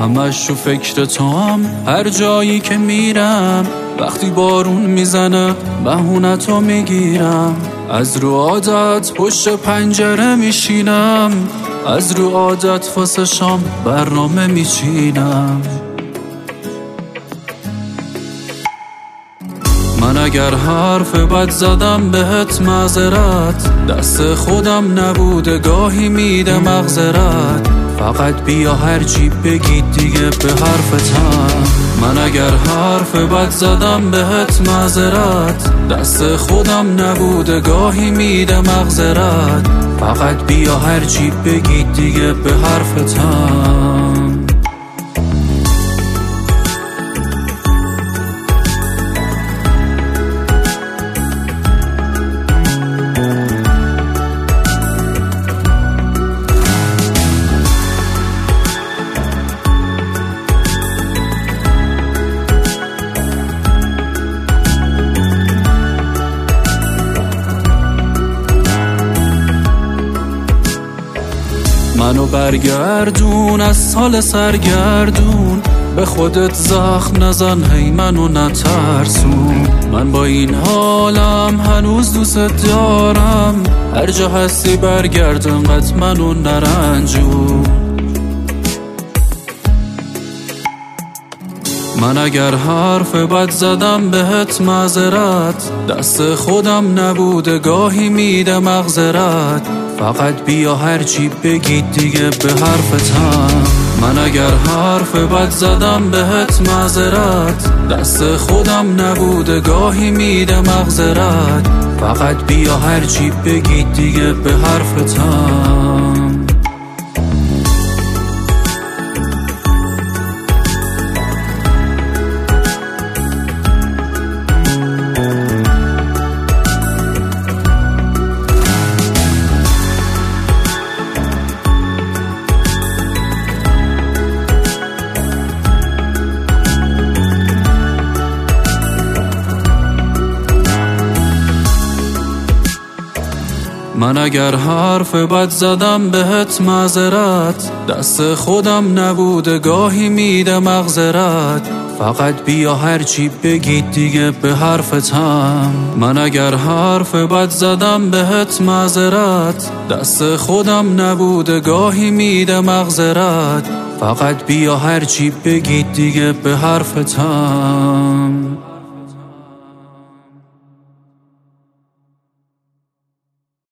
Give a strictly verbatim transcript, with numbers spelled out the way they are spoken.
همش تو فکر توام، هر جایی که میرم وقتی بارون میزنه بهونتو میگیرم. از رو عادت پشت پنجره میشینم، از رو عادت واسه شام برنامه میچینم. من اگر حرف بد زدم بهت معذرت، دست خودم نبوده گاهی میده مغزرت. فقط بیا هرچی بگید دیگه به حرفتم. من اگر حرف بد زدم بهت معذرت، دست خودم نبوده گاهی میده مغزرت. فقط بیا هرچی بگید دیگه به حرفتم. منو برگردون از سال سرگردون، به خودت زخم نزن هی منو نترسون. من با این حالم هنوز دوست دارم، هر جا هستی برگرد انقدر منو نرنجون. من اگر حرف بد زدم بهت معذرت، دست خودم نبوده گاهی میده مغزرت. فقط بیا هرچی بگید دیگه به حرفتم. من اگر حرف بد زدم بهت معذرت، دست خودم نبوده گاهی میده مغزرت. فقط بیا هرچی بگید دیگه به حرفتم. من اگر حرف بد زدم بهت معذرت، دست خودم نبوده گاهی میده مغزرت. فقط بیا هرچی بگید دیگه به حرفتم. من اگر حرف بد زدم بهت معذرت، دست خودم نبوده گاهی میده مغزرت. فقط بیا هرچی بگید دیگه به حرفتم.